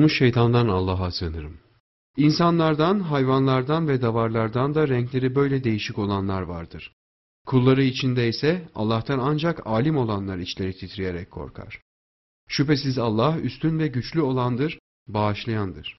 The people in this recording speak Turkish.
kozmuş şeytandan Allah'a sığınırım. İnsanlardan, hayvanlardan ve davarlardan da renkleri böyle değişik olanlar vardır. Kulları içinde ise Allah'tan ancak alim olanlar içleri titreyerek korkar. Şüphesiz Allah üstün ve güçlü olandır, bağışlayandır.